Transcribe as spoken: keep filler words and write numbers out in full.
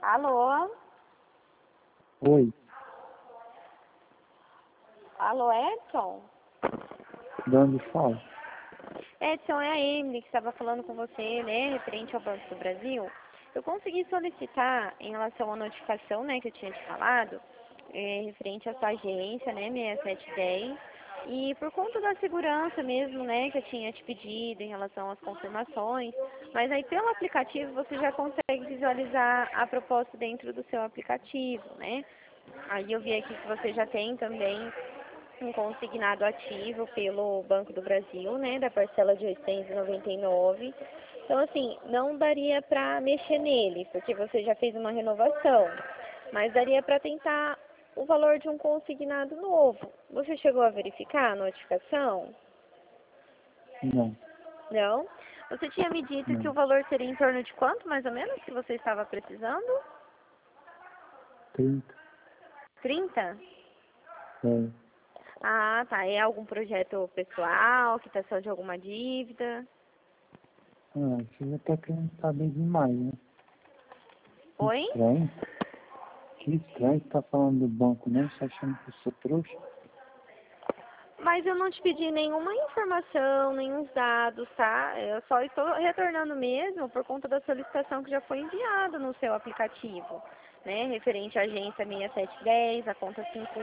Alô? Oi, Alô, Edson? de onde fala? Edson, é a Emily que estava falando com você, né, referente ao Banco do Brasil. Eu consegui solicitar em relação à notificação, né, que eu tinha te falado, é, referente à sua agência, né, seis sete um zero, e por conta da segurança mesmo, né, que eu tinha te pedido em relação às confirmações, mas aí pelo aplicativo você já consegue visualizar a proposta dentro do seu aplicativo, né. Aí eu vi aqui que você já tem também um consignado ativo pelo Banco do Brasil, né, da parcela de oitocentos e noventa e nove. Então, assim, não daria para mexer nele, porque você já fez uma renovação, mas daria para tentar o valor de um consignado novo. Você chegou a verificar a notificação? Não, Não? Você tinha me dito que o não. valor seria em torno de quanto, mais ou menos, que você estava precisando? Trinta. trinta? É. Ah, tá. É algum projeto pessoal, quitação de alguma dívida? Ah, você já tá querendo saber demais, né? Que Oi? estranho. Que estranho você tá falando do banco, né? Você achando que eu sou trouxa? Mas eu não te pedi nenhuma informação, nenhum dados, tá? Eu só estou retornando mesmo por conta da solicitação que já foi enviada no seu aplicativo, né? Referente à agência seis sete um zero, a conta cinco